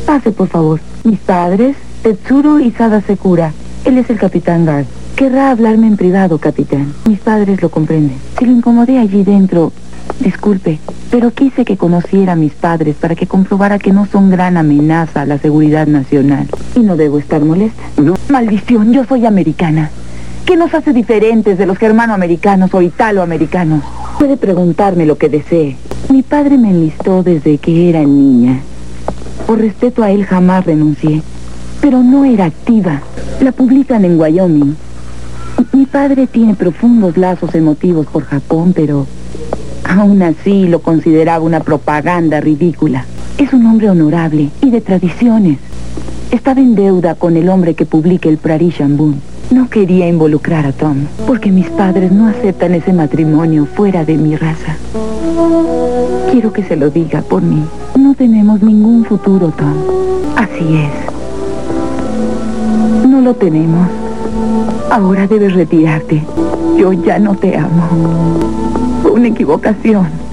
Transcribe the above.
Pase, por favor. Mis padres, Tetsuro y Sada Sekura. Él es el capitán Guard. Querrá hablarme en privado, capitán. Mis padres lo comprenden. Si lo incomodé allí dentro, disculpe, pero quise que conociera a mis padres para que comprobara que no son gran amenaza a la seguridad nacional. Y no debo estar molesta. No. Maldición, yo soy americana. ¿Qué nos hace diferentes de los germanoamericanos o italoamericanos? Puede preguntarme lo que desee. Mi padre me enlistó desde que era niña. Por respeto a él jamás renuncié. Pero no era activa. La publican en Wyoming. Mi padre tiene profundos lazos emotivos por Japón, pero aún así lo consideraba una propaganda ridícula. Es un hombre honorable y de tradiciones. Estaba en deuda con el hombre que publica el Prairie Shambun. No quería involucrar a Tom, porque mis padres no aceptan ese matrimonio fuera de mi raza. Quiero que se lo diga por mí. No tenemos ningún futuro, Tom. Así es. No lo tenemos. Ahora debes retirarte. Yo ya no te amo. Fue una equivocación.